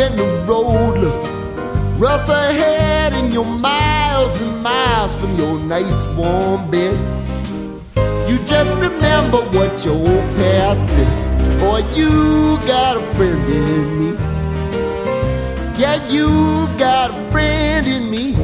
when the road looks rough ahead and you're miles and miles from your nice warm bed. You just remember what your old past said. Boy, you got a friend in me. Yeah, you got a friend in me.